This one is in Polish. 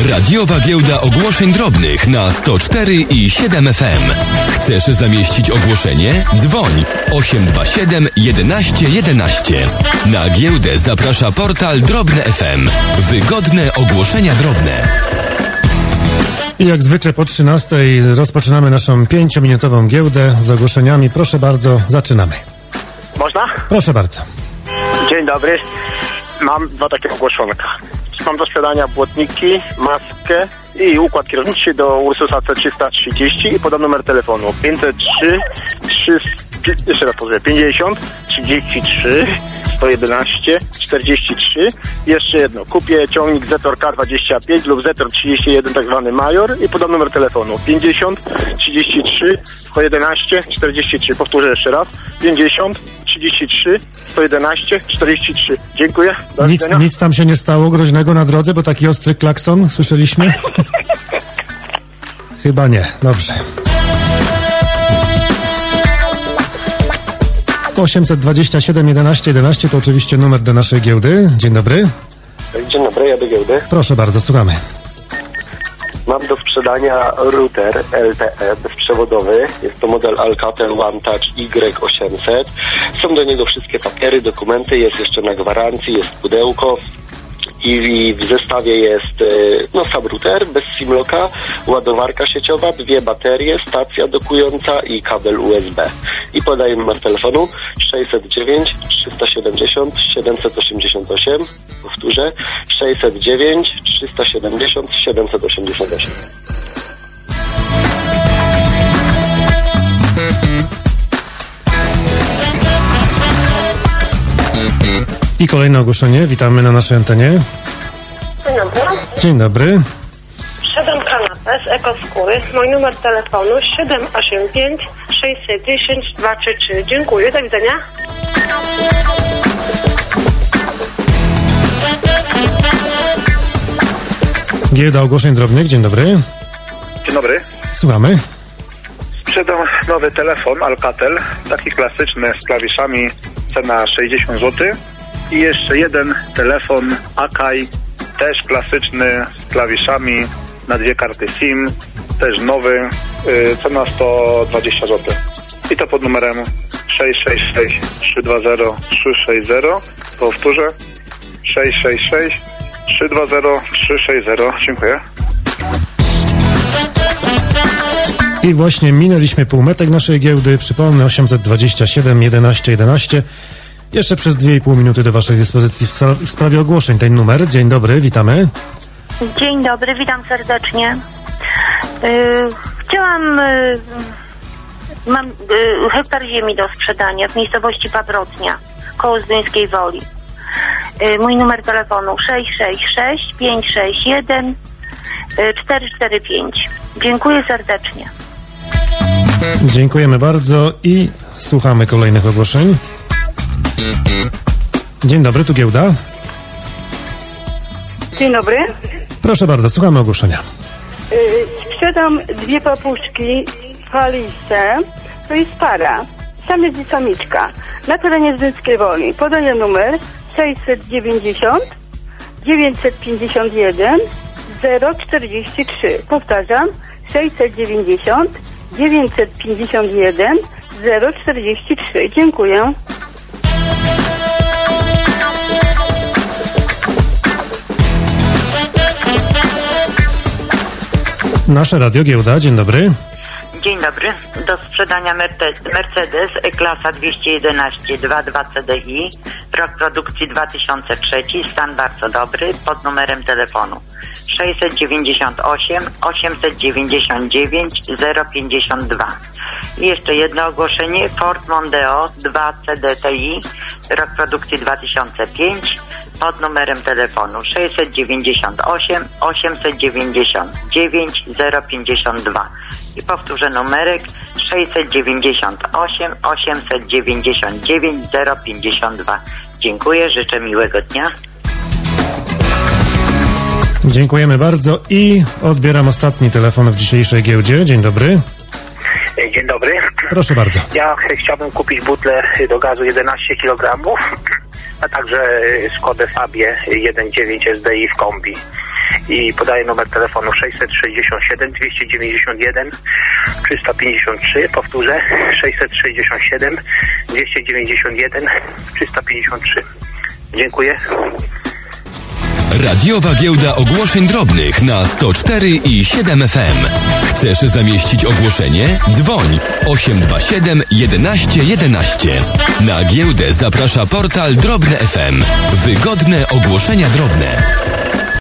Radiowa Giełda Ogłoszeń Drobnych na 104 i 7 FM. Chcesz zamieścić ogłoszenie? Dzwoń 827 11 11. Na giełdę zaprasza portal Drobne FM. Wygodne ogłoszenia drobne. I jak zwykle po 13 rozpoczynamy naszą 5-minutową giełdę z ogłoszeniami. Proszę bardzo, zaczynamy. Można? Proszę bardzo. Dzień dobry. Mam dwa takie ogłoszonka. Mam do sprzedania błotniki, maskę i układ kierowniczy do Ursusa C330 i podam numer telefonu 50 33 111 43. Jeszcze jedno. Kupię ciągnik Zetor K25 lub Zetor 31, tak zwany Major, i podam numer telefonu 50 33 111 43. Powtórzę jeszcze raz. 50 33 111 43. Dziękuję. Nic tam się nie stało groźnego na drodze, bo taki ostry klakson słyszeliśmy? Chyba nie. Dobrze. 827 11 11 to oczywiście numer do naszej giełdy. Dzień dobry. Dzień dobry, ja do giełdy. Proszę bardzo, słuchamy. Mam do sprzedania router LTE bezprzewodowy. Jest to model Alcatel One Touch Y800. Są do niego wszystkie papiery, dokumenty, jest jeszcze na gwarancji, jest pudełko. I w zestawie jest sam router bez SIM-locka, ładowarka sieciowa, 2 baterie, stacja dokująca i kabel USB. I podaję numer telefonu 609 370 788. Powtórzę 609 370 788. I kolejne ogłoszenie. Witamy na naszej antenie. Dzień dobry. Dzień dobry. Sprzedam kanapę z ekoskóry. Mój numer telefonu 785 610 233. Dziękuję, do widzenia. Giełda Ogłoszeń Drobnych. Dzień dobry. Dzień dobry. Słuchamy. Sprzedam nowy telefon Alcatel, taki klasyczny z klawiszami, cena 60 zł. I jeszcze jeden telefon Akai, też klasyczny z klawiszami na 2 karty SIM, też nowy, cena 120 zł. I to pod numerem 666 320 360. Powtórzę 666 320 360. Dziękuję. I właśnie minęliśmy półmetek naszej giełdy. Przypomnę 827 11 11. Jeszcze przez 2,5 minuty do waszej dyspozycji w sprawie ogłoszeń ten numer. Dzień dobry, witamy. Dzień dobry, witam serdecznie. Mam hektar ziemi do sprzedania w miejscowości Paprocnia, koło Zduńskiej Woli. Mój numer telefonu 666 561 445. Dziękuję serdecznie. Dziękujemy bardzo i słuchamy kolejnych ogłoszeń. Dzień dobry, tu giełda. Dzień dobry. Proszę bardzo, słuchamy ogłoszenia. Sprzedam 2 papuszki faliste. To jest para. Samiec i samiczka. Na terenie Zduńskiej Woli. Podaję numer 690 951 043. Powtarzam 690 951 043. Dziękuję. Nasze Radio Giełda, dzień dobry. Dzień dobry. Do sprzedania Mercedes E-klasa 211 2.2 CDI, rok produkcji 2003, stan bardzo dobry, pod numerem telefonu 698 899 052. I jeszcze jedno ogłoszenie. Ford Mondeo 2 CDTI, rok produkcji 2005, pod numerem telefonu 698 899 052. I powtórzę numerek 698 899 052. Dziękuję, życzę miłego dnia. Dziękujemy bardzo i odbieram ostatni telefon w dzisiejszej giełdzie. Dzień dobry. Dzień dobry. Proszę bardzo. Ja chciałbym kupić butlę do gazu 11 kg, a także Skodę Fabię 1.9 SDI w kombi. i podaję numer telefonu 667 291 353. Powtórzę, 667 291 353. Dziękuję. Radiowa Giełda Ogłoszeń Drobnych na 104,7 FM. Chcesz zamieścić ogłoszenie? Dzwoń 827 11 11. Na giełdę zaprasza portal Drobne FM. Wygodne ogłoszenia drobne.